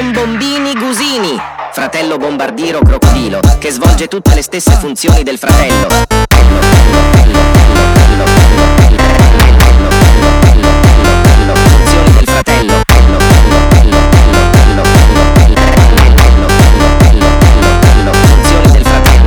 Bombombini Gusini, fratello bombardiero crocodilo, che svolge tutte le stesse funzioni del fratello. Funzioni del fratello. Funzioni del fratello.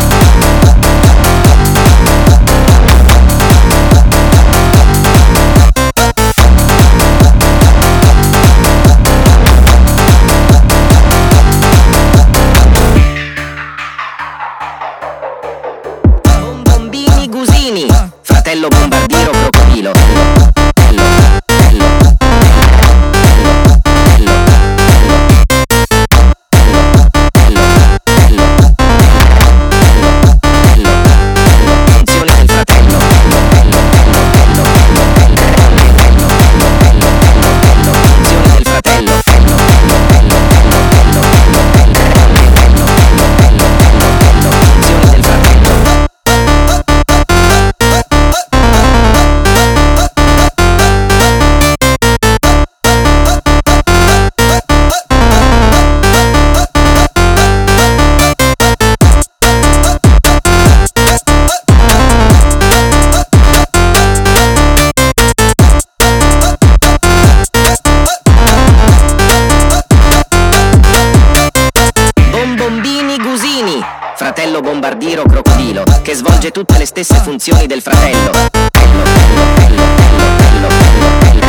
Bombombini Gusini, fratello bombardiero crocodilo. Funzioni del fratello. Funzioni del fratello. Funzioni del fratello. Bombombini Gusini, fratello bombardiero crocodilo, che svolge tutte le stesse funzioni del fratello.